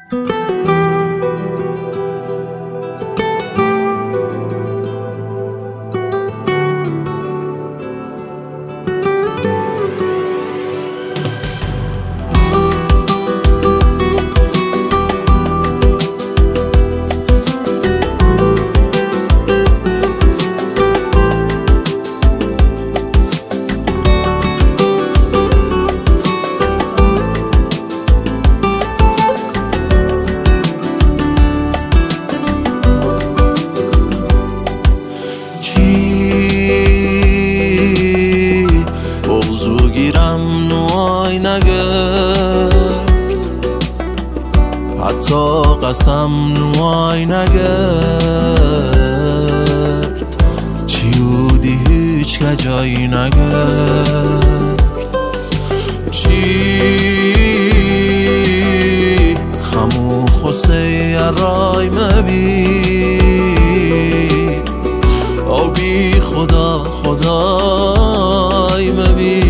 حتی قسم نوای نگرد چیودی هیچ که جایی نگرد چی خمو خوصه رای مبی او بی خدا خدای مبی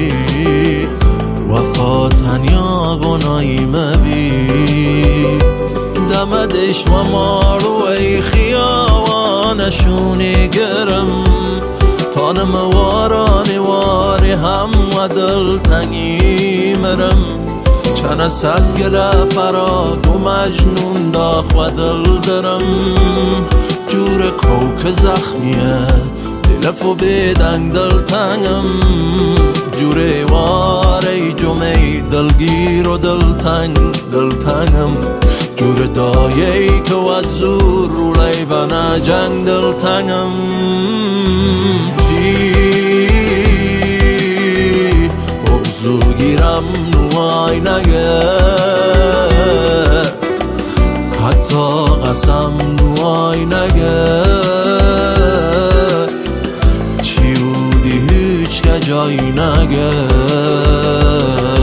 وفا تنیا گناهی مبی دمدش و مارو ای خیاوانشونی گرم تانم وارانی واری هم و دل تنگی مرم چند صد گره فراد و مجنون داخ و دل درم جور کوک زخمیه دلفو بدنگ دل تنگم جوره واره جمعی دلگیر و دل تنگم جور دایه‌ای که و زور رو لیبنه جنگ دل تنگم چی بغزو گیرم نوای نگرد حتی قسم نوای نگرد چیودی هیچ که جایی نگرد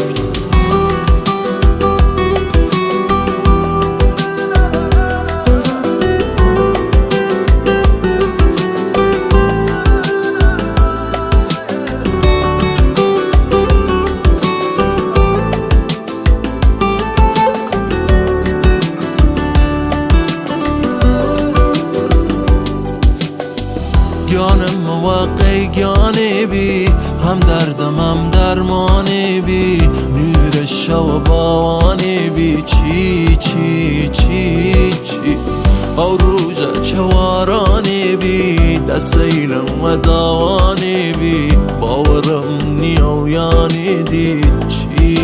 گیانم موقع گیانه بی هم دردم هم درمانه بی نور شو باوانه بی چی چی چی چی او روژه چوارانه بی دستینم و داوانه بی باورم نیویانه دید چی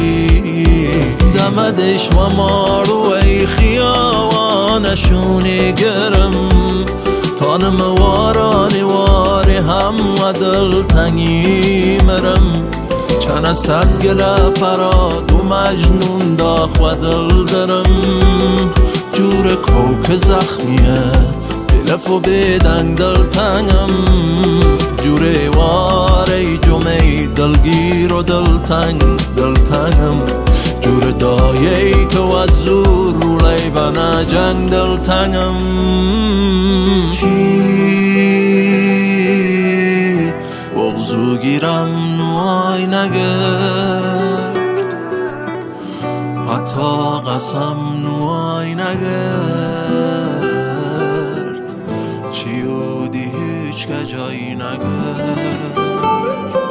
دمدش و مارو ای خیاوانشونی گرم تانم وارانی واری هم و دل تنگی مرم چند صد گله فراد و مجنون داخ و دل درم جور کوک زخمیه دلفو بدنگ دل تنگم جور واره جمعی دلگیر و دل تنگم جور دایه‌ای که و زور رو لیبنه جنگ دل تنگم چی بغزو گیرم نوای نگرد حتی قسم نوای نگرد چیودی هیچ که جایی نگرد